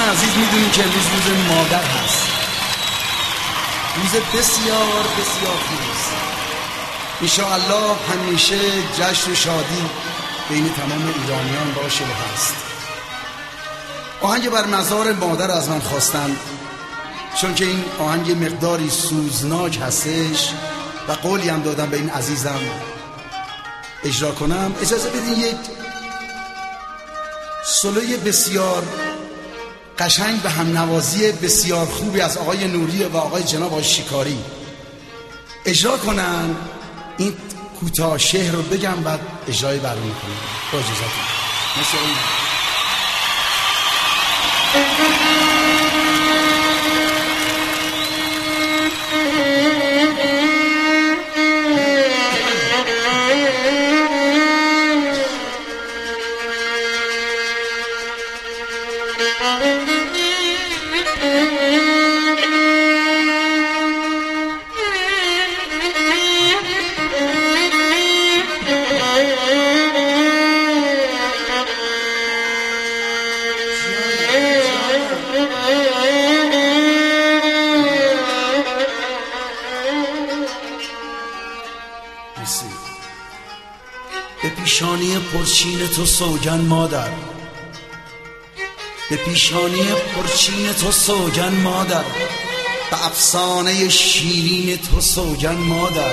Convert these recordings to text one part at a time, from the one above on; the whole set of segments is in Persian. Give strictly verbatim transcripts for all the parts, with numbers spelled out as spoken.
عزیز میدونیم که امروز روز مادر هست، روز بسیار بسیار خوب است. انشاءالله همیشه جشن و شادی بین تمام ایرانیان باشه و هست. آهنگ بر مزار مادر از من خواستند، چون که این آهنگ مقداری سوزناک هستش و قولی هم دادم به این عزیزم اجرا کنم. اجازه بدین یک سولوی بسیار قشنگ به هم نوازی بسیار خوبی از آقای نوری و آقای جناب آقای شکاری اجرا کنن. این کوتاه شعر رو بگم بعد اجرای برمی کنم با اجازتون. مثل به پیشانی پرچین تو سوگن مادر، به پیشانی پرچین تو سوگن مادر، به افسانه شیرین تو سوگن مادر.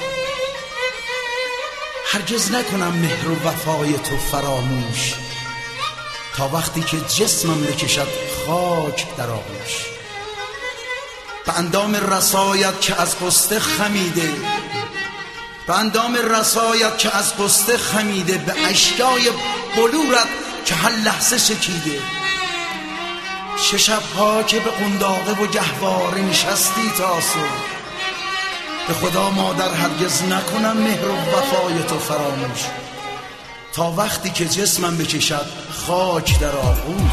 هرگز نکنم مهر و وفای تو فراموش، تا وقتی که جسمم بکشد خاک در آغوش. به اندام رسایت که از غصه خمیده، به اندام رسایت که از غصه خمیده، به اشیای بلورت که هر لحظه شکیده. چه شبها که به قنداقه و گهواره نشستی تا صبح. به خدا مادر هرگز نکنم مهر و وفای تو فراموش، تا وقتی که جسمم بکشد خاک در آغوش.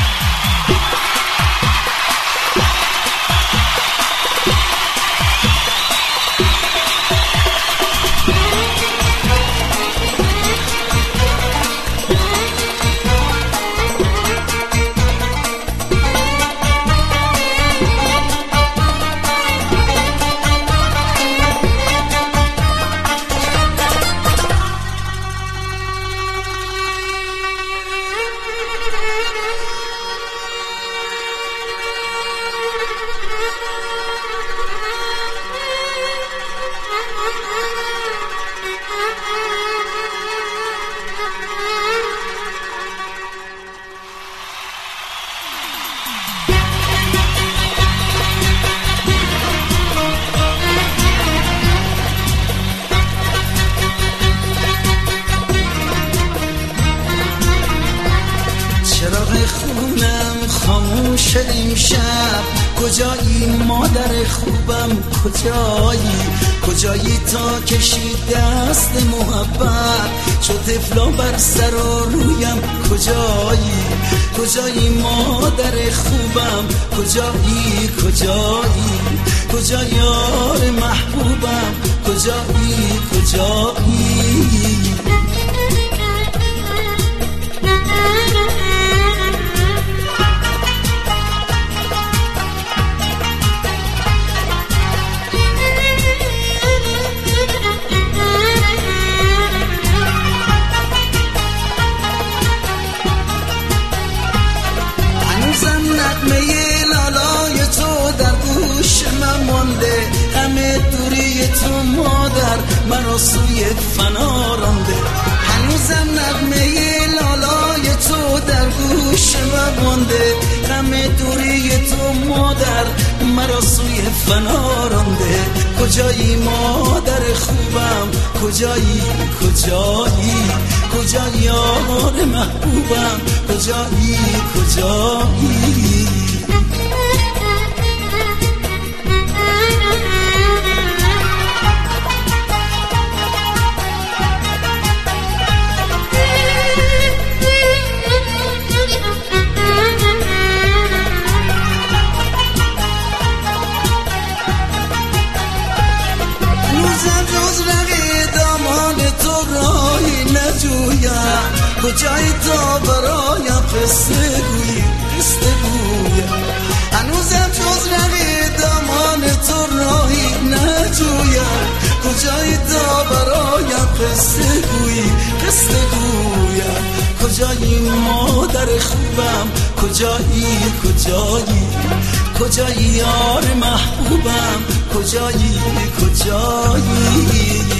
خونم خاموش امشب، کجایی مادر خوبم کجایی؟ کجایی تا کشی دست محبت، چو طفلا بر سر و رویم کجایی؟ کجایی مادر خوبم کجایی؟ کجایی کجا یار محبوبم کجایی؟ کجایی همه دوری تو مادر مرا سوی فنا رانده. هنوزم نغمه لالای تو در گوش من مانده، همه دوری تو مادر مرا سوی فنا رانده. کجایی مادر خوبم کجایی؟ کجایی کجا یار محبوبم کجایی؟ کجایی کجایی تا برایم قصه گویی؟ قصه گویی قصه گویی قصه گویم کجایی مادر خوبم کجایی کجایی کجایی یار محبوبم کجایی کجایی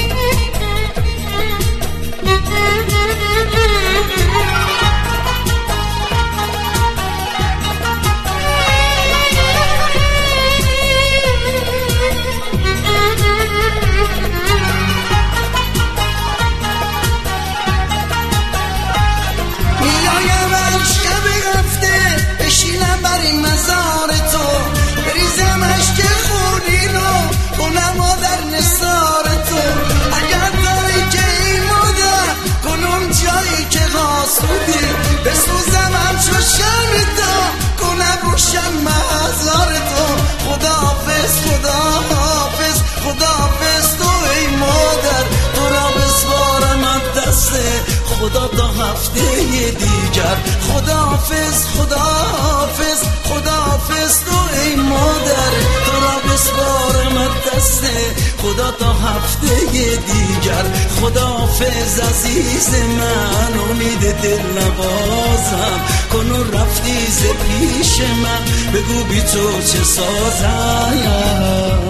بسوزم همچو شمیتا کنم روشن مزار تو خداحافظ خداحافظ خداحافظ تو ای مادر تو را بسپارم از دست خدا تا هفته دیگر خداحافظ خداحافظ خداحافظ تو ای مادر تو را بسپارم از دست خدا تا هفته دیگر خداحافظ عزیز من امید دل نوازم کنون رفتی ز پیش من بگو بی تو چه سازم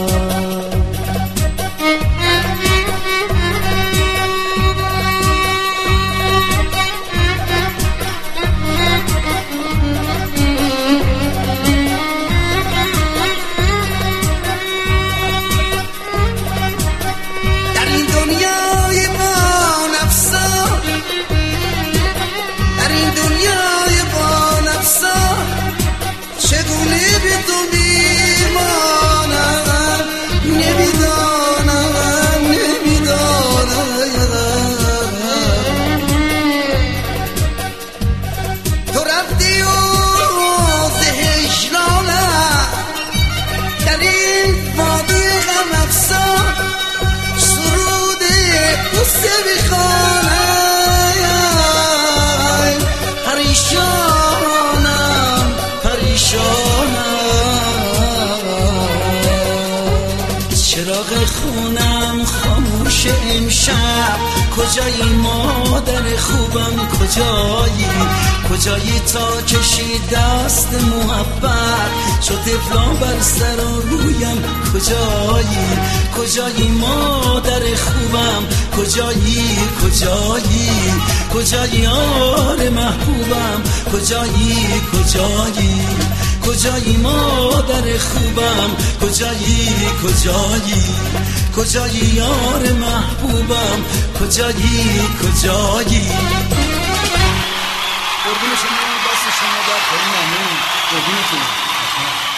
پریشانم پریشانم چراغ خونم خاموش امشب کجایی مادر خوبم کجایی کجایی تا کشی دست محبت شد طفلان بر سر و رویم کجایی کجایی مادر خوبم کجایی کجایی کجایی یار محبوبم کجایی کجایی کجایی مادر خوبم کجایی کجایی کجایی یار محبوبم کجایی کجایی قربون شما دست شما در کنیم ممنون قربونتون